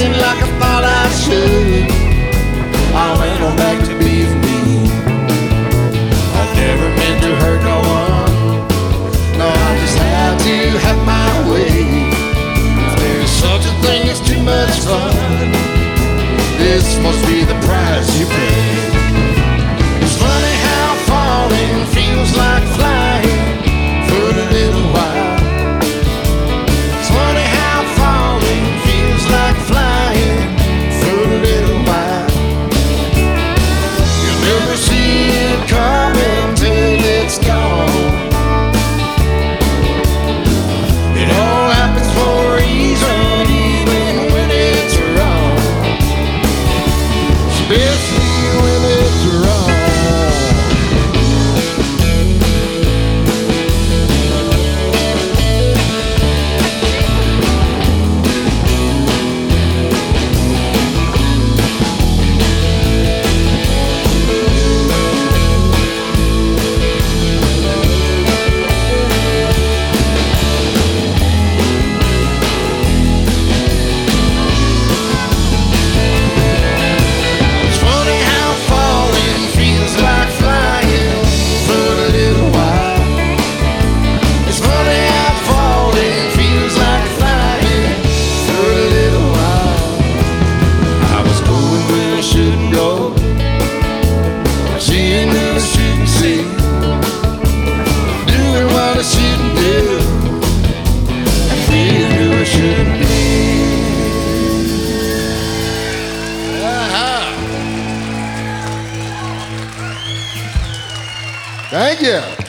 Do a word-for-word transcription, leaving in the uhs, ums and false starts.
acting like I thought I should. I went on back to being me. I never meant to hurt no one. No, I just had to have my way. If there's such a thing as too much fun, this must be the price you pay. It's funny how falling feels like flying for a little while. It's funny how falling feels like flying for a little while. You'll never see it coming till it's gone. It all happens for a reason, even when it's wrong. Especially when it's wrong. Thank you.